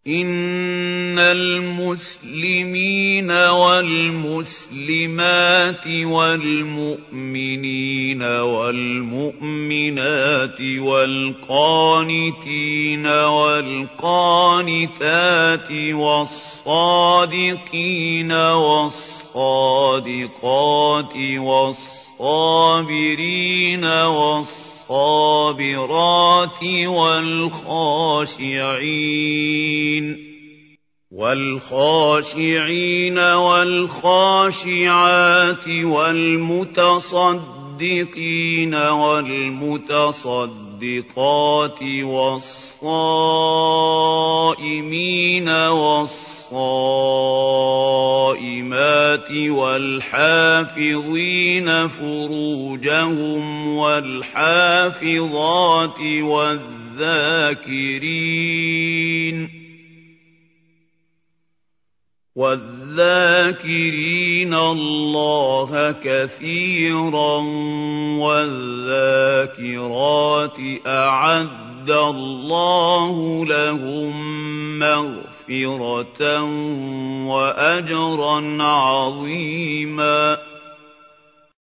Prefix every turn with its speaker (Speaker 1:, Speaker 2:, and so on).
Speaker 1: إِنَّ الْمُسْلِمِينَ وَالْمُسْلِمَاتِ وَالْمُؤْمِنِينَ وَالْمُؤْمِنَاتِ وَالْقَانِتِينَ وَالْقَانِتَاتِ وَالصَّادِقِينَ وَالصَّادِقَاتِ وَالصَّابِرِينَ وَالصَّابِرَاتِ وَالْخَاشِعِينَ وَالْخَاشِعَاتِ وَالْمُتَصَدِّقِينَ وَالْمُتَصَدِّقَاتِ وَالصَّائِمِينَ وَالصَّائِمَاتِ وَالْحَافِظِينَ فُرُوجَهُمْ وَالْحَافِظَاتِ وَالذَّاكِرِينَ اللَّهَ كَثِيرًا وَالذَّاكِرَاتِ أَعَدَّ اللَّهُ لَهُم مَّغْفِرَةً وَأَجْرًا عَظِيمًا